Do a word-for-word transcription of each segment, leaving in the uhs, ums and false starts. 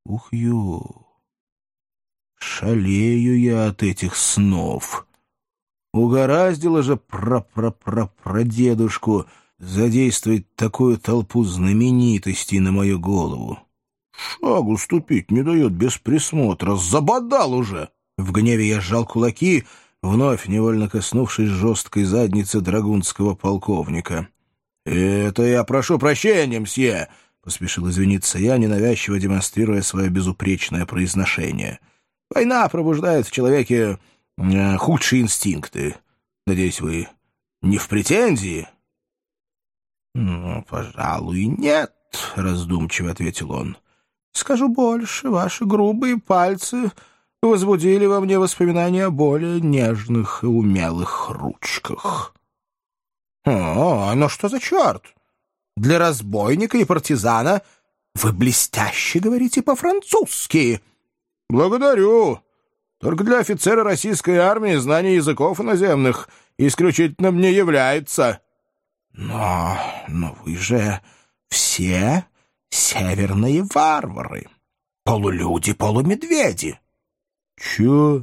Ух, ё! Шалею я от этих снов. Угораздило же пра-пра-пра-прадедушку задействовать такую толпу знаменитостей на мою голову. Шагу ступить не дает без присмотра. Забодал уже! В гневе я сжал кулаки, вновь невольно коснувшись жесткой задницы драгунского полковника. «Это я прошу прощения, мсье!» — поспешил извиниться я, ненавязчиво демонстрируя свое безупречное произношение. «Война пробуждает в человеке э, худшие инстинкты. Надеюсь, вы не в претензии?» «Ну, пожалуй, нет», — раздумчиво ответил он. «Скажу больше, ваши грубые пальцы возбудили во мне воспоминания о более нежных и умелых ручках». «О, ну что за черт? Для разбойника и партизана вы блестяще говорите по-французски». «Благодарю. Только для офицера российской армии знание языков иноземных исключительно не является». «Но, но вы же все северные варвары, полулюди-полумедведи». «Чё?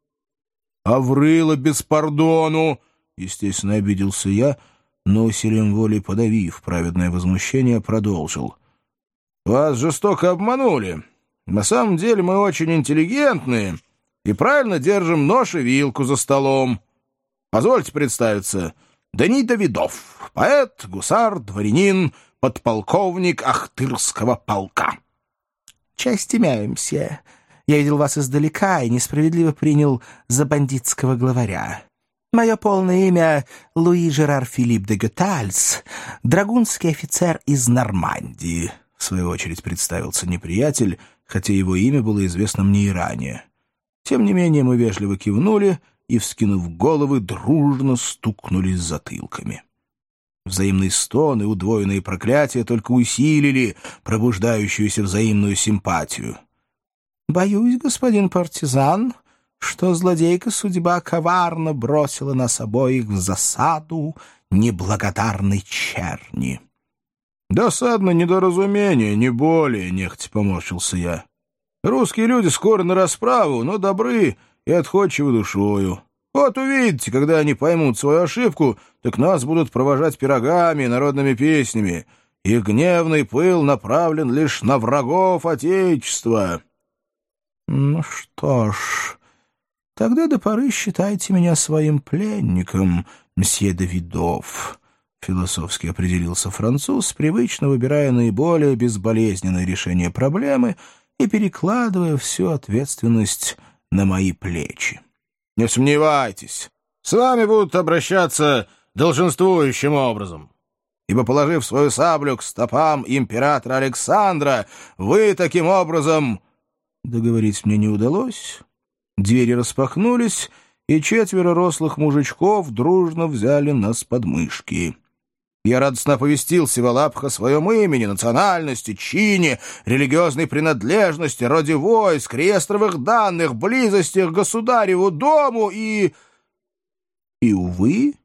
Аврыла без пардону!» — естественно, обиделся я, но усилием воли подавив праведное возмущение, продолжил. «Вас жестоко обманули. На самом деле мы очень интеллигентные и правильно держим нож и вилку за столом. Позвольте представиться. Дени Давидов, поэт, гусар, дворянин, подполковник Ахтырского полка». «Честь имею, мсье. Я видел вас издалека и несправедливо принял за бандитского главаря. Мое полное имя — Луи Жерар Филипп де Гетальс, драгунский офицер из Нормандии», — в свою очередь представился неприятель, хотя его имя было известно мне и ранее. Тем не менее мы вежливо кивнули и, вскинув головы, дружно стукнулись затылками. Взаимные стоны, удвоенные проклятия только усилили пробуждающуюся взаимную симпатию. «Боюсь, господин партизан, что злодейка судьба коварно бросила нас обоих в засаду неблагодарной черни». «Досадно недоразумение, не более», — нехотя поморщился я. «Русские люди скоро на расправу, но добры и отходчивы душою. Вот увидите, когда они поймут свою ошибку, так нас будут провожать пирогами и народными песнями. Их гневный пыл направлен лишь на врагов Отечества». «Ну что ж, тогда до поры считайте меня своим пленником, мсье Давидов», — философски определился француз, привычно выбирая наиболее безболезненное решение проблемы и перекладывая всю ответственность на мои плечи. «Не сомневайтесь, с вами будут обращаться долженствующим образом, ибо, положив свою саблю к стопам императора Александра, вы таким образом...» Договорить мне не удалось. Двери распахнулись, и четверо рослых мужичков дружно взяли нас под мышки. Я радостно оповестил Сиволапха о своем имени, национальности, чине, религиозной принадлежности, роде войск, реестровых данных, близости к государеву дому и... И, увы,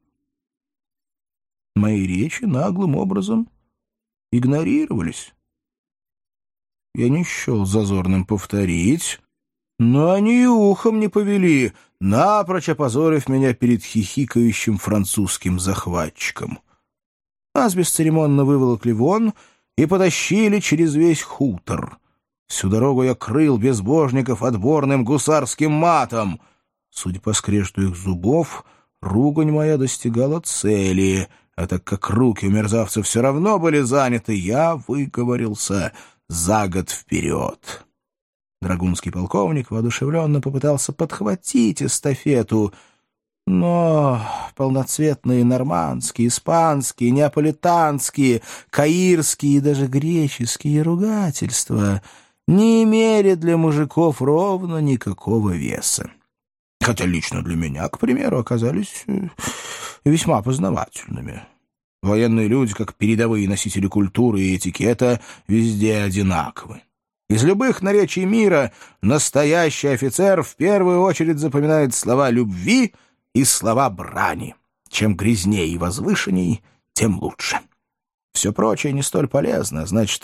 мои речи наглым образом игнорировались. Я не счел зазорным повторить, но они и ухом не повели, напрочь опозорив меня перед хихикающим французским захватчиком. Нас бесцеремонно выволокли вон и потащили через весь хутор. Всю дорогу я крыл безбожников отборным гусарским матом. Судя по скрежету их зубов, ругань моя достигала цели, а так как руки у мерзавцев все равно были заняты, я выговорился за год вперед. Драгунский полковник воодушевленно попытался подхватить эстафету, но полноцветные нормандские, испанские, неаполитанские, каирские и даже греческие ругательства не имели для мужиков ровно никакого веса. Хотя лично для меня, к примеру, оказались весьма познавательными. Военные люди, как передовые носители культуры и этикета, везде одинаковы. Из любых наречий мира настоящий офицер в первую очередь запоминает слова любви и слова брани. Чем грязнее и возвышенней, тем лучше. Все прочее не столь полезно, значит,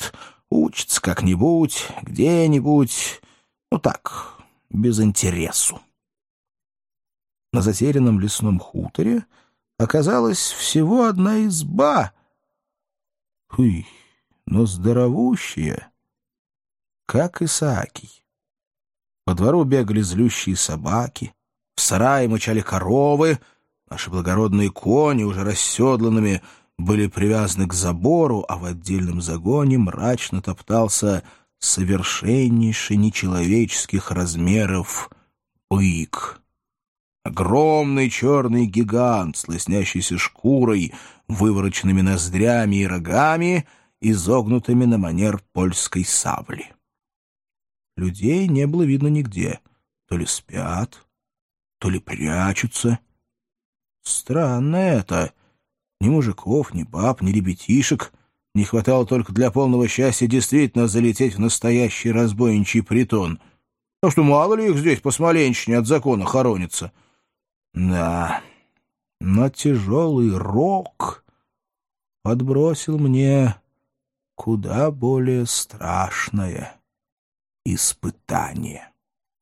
Учится как-нибудь, где-нибудь, ну так, без интересу. На затерянном лесном хуторе оказалась всего одна изба. Хй, но здоровущая, как Исаакий. По двору бегали злющие собаки, в сарае мычали коровы, наши благородные кони, уже расседланными, были привязаны к забору, а в отдельном загоне мрачно топтался совершеннейший нечеловеческих размеров бык. Огромный черный гигант с лоснящейся шкурой, вывороченными ноздрями и рогами, изогнутыми на манер польской сабли. Людей не было видно нигде. То ли спят, то ли прячутся. Странно это. Ни мужиков, ни баб, ни ребятишек. Не хватало только для полного счастья действительно залететь в настоящий разбойничий притон. Ну что, мало ли их здесь по Смоленщине от закона хоронится. Да, но тяжелый рок подбросил мне куда более страшное испытание.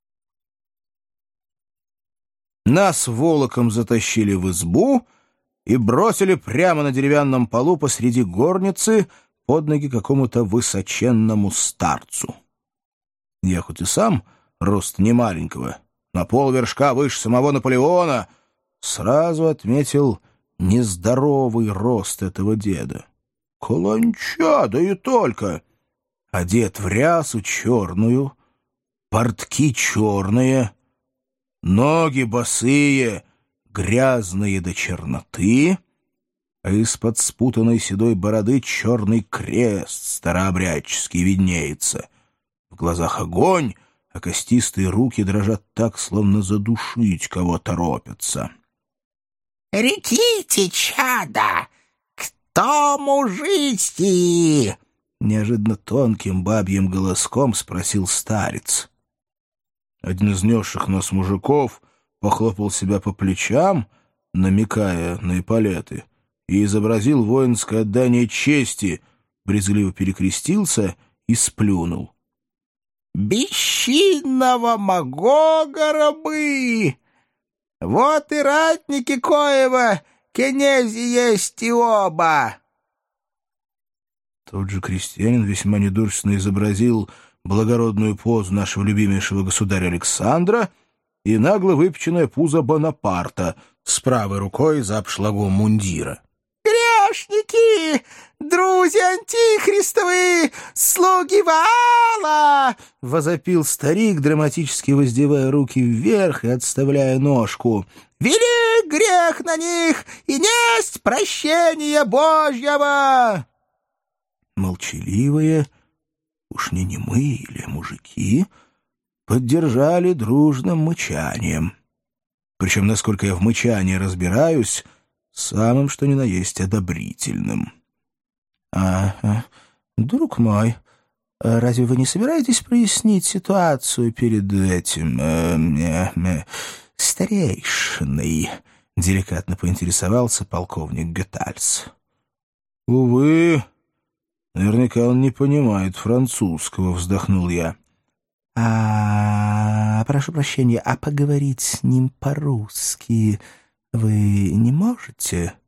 Нас волоком затащили в избу и бросили прямо на деревянном полу посреди горницы под ноги какому-то высоченному старцу. Я хоть и сам рост немаленького, на полвершка выше самого Наполеона, сразу отметил нездоровый рост этого деда. Каланча, да и только! Одет в рясу черную, портки черные, ноги босые, грязные до черноты, а из-под спутанной седой бороды черный крест старообрядческий виднеется. В глазах огонь, а костистые руки дрожат так, словно задушить кого торопятся. — Реките, чада! Кто мужики? — неожиданно тонким бабьим голоском спросил старец. Один из несших нас мужиков похлопал себя по плечам, намекая на эполеты, и изобразил воинское отдание чести, брезгливо перекрестился и сплюнул. «Бесчинного Магога рабы! Вот и ратники коего, князь есть и оба!» Тот же крестьянин весьма недурственно изобразил благородную позу нашего любимейшего государя Александра и нагло выпеченное пузо Бонапарта с правой рукой за обшлагом мундира. «Грешники! Друзья антихристовы! Слуги Ваала!» — возопил старик, драматически воздевая руки вверх и отставляя ножку. «Велик грех на них, и несть прощения Божьего!» Молчаливые, уж не немые или мужики, поддержали дружным мычанием. Причем, насколько я в мычании разбираюсь, самым что ни на есть одобрительным. «А, а друг мой, разве вы не собираетесь прояснить ситуацию перед этим э, э, э, старейшиной?» — деликатно поинтересовался полковник Гетальс. «Увы, наверняка он не понимает французского», — вздохнул я. «А, прошу прощения, а поговорить с ним по-русски вы не можете?»